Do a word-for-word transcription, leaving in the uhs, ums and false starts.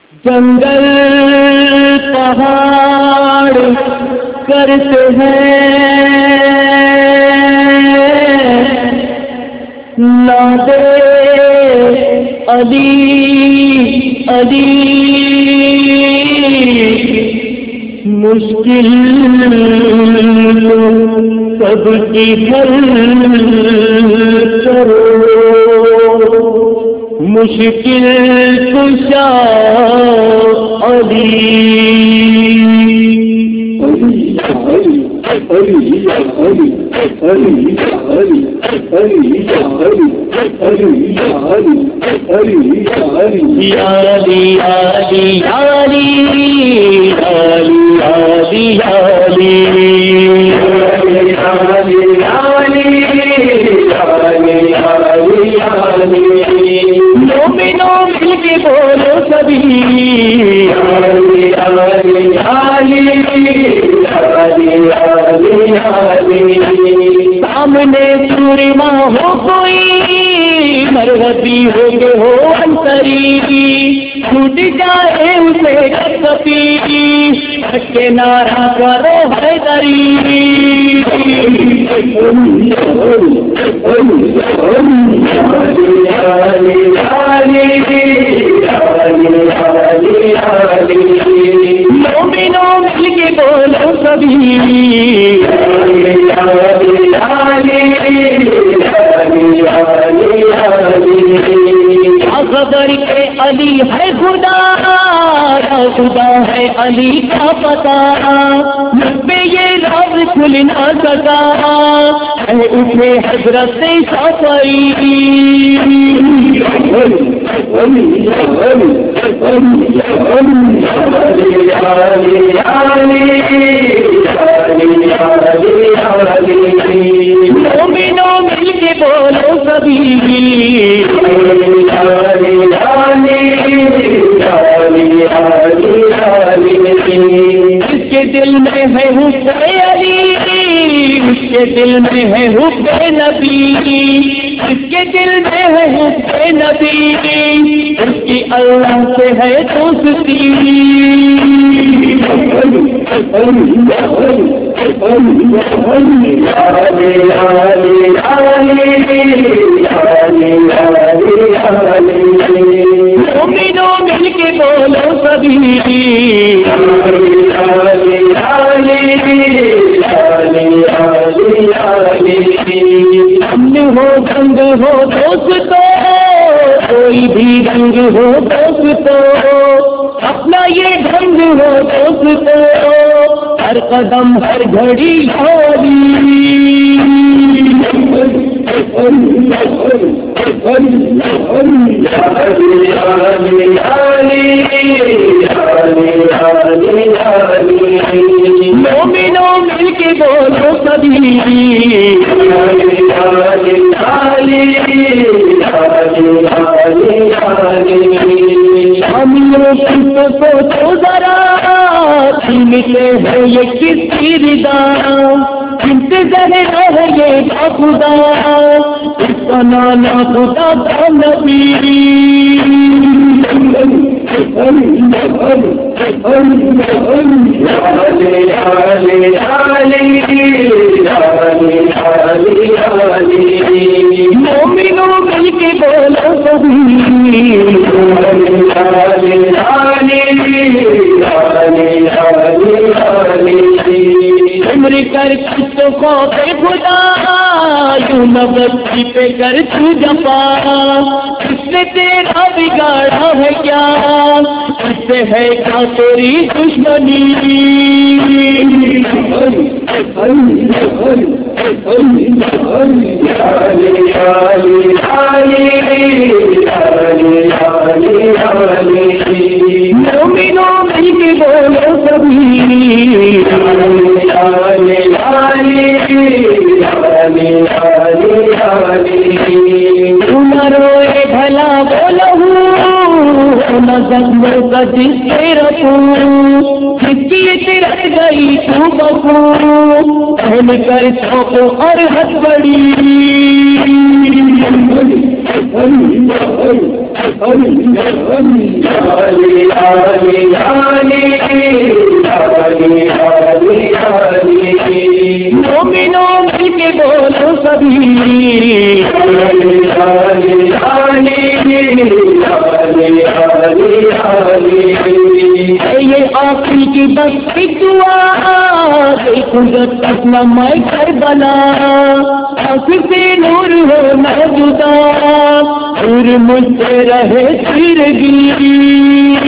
جنگل پہاڑ کرتے ہیں نادے علی علی مشکل سب کی حل کرو مشکل کشا علی مومنوں مل کے بولو سبھی سامنے سورما ہو کوئی مرغبی ہو کے ہو انتری ٹوٹ جائے اسے کپی کے نارا کرو حیدری مومنوں مل کے بولو سبھی خبر کے علی ہے خدا خدا ہے علی کا پتا پہ یہ راز کھل نہ سکا ہے اٹھے حضرت سفری مومنوں مل کے بولو سبھی اس کے دل میں ہے حب علی اس کے دل میں ہے حب نبی اس کے دل میں ہے حب نبی اس کی اللہ سے ہے دوستی مومنوں مل کے بولو سبھی ہم ہو رنگ ہو دوستو کوئی بھی رنگ ہو دوستو اپنا یہ ڈھنگ ہو دوستو ہر قدم ہر گھڑی ہولی مومنوں مل کے بولو سبھی ہم لوگ سوچو ذرا ملے ہیں یہ کس کی رضا انتظار ہے یہ خدا اس کا نانا خدا کا نبی مومنوں مل کے بولو سبھی عمر کر تو خوف خدا یوں نبی پہ کر تو جفا اس نے تیرا بگاڑا ہے کیا اس سے ہے کیا تیری دشمنی مومنوں مل کے بولو سبھی روئے بھلا بولو نہ زخموں کا جس سے رکھوں جس کی رہ گئی تو بکو پہن کر چھوپو اور ہتھ بڑی مومنوں مل کے بولو سبھی یہ آخری کی بس ایک دعا دیکھو جب تک نہ میں کربلا آخر سے نور ہو نہ جدا اور مجھ سے رہے تیرگی